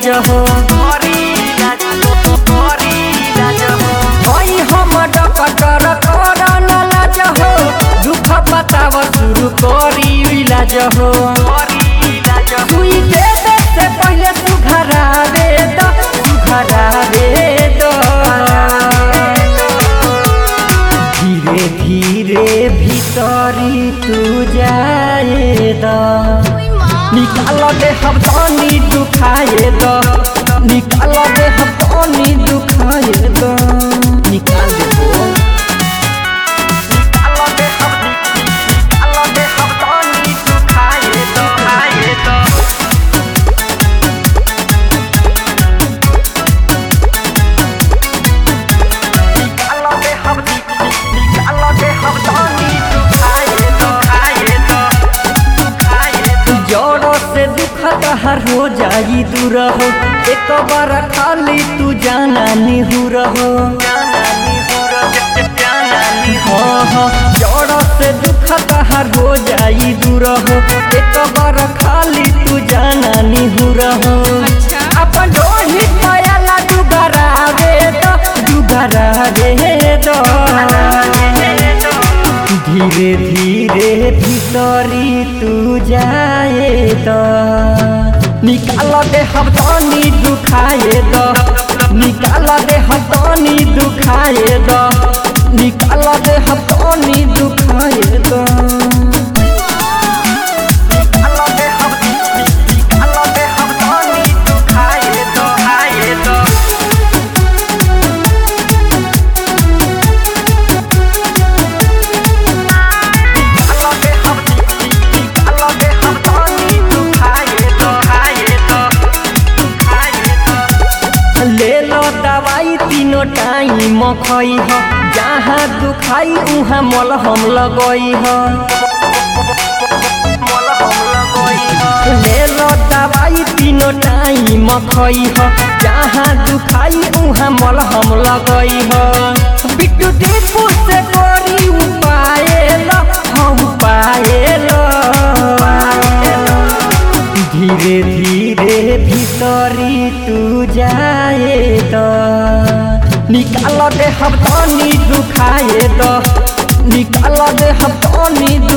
इलाज हो ओई हम डॉक्टर करन लाज हो दुख बताव शुरू करी इलाज हो सुई दे दे से पहले सुघरा दे दो धीरे धीरे भीतरी तू जाए दो निकाल दे हम पानी दुखाए दो निकाल दे हम पानी दुखाए दो निकाल दे पानी दुखाए दो जोड़ों से दुखत हर हो जाई दूर हो एक बार खाली तू जाना निहुर हो जोड़ों से दुखत हर हो जाई दूर हो एक बार खाली तू जाना निहुर हो अपन डोही पायला दुगरा दे दो धीरे धीरे भीतरी तू जाए दो निकाल दे हम पानी दुखाए दो निकाल दे हम पानी दुखाए दो निकाल दे हम पानी दुखाए दो ले लो दवाई तीनों टाइम खई हो जहाँ दुखाई उहाँ मलहम लगई हो ले लो दवाई तीनों टाइम खई हो जहाँ दुखाई उहाँ मलहम लगई हो बिट्टू दीपू से कोरी उपाय लो धीरे धीरे भीतरी तू जाए दो निकाल दे हम पानी दुखाए दो निकाल दे हम पानी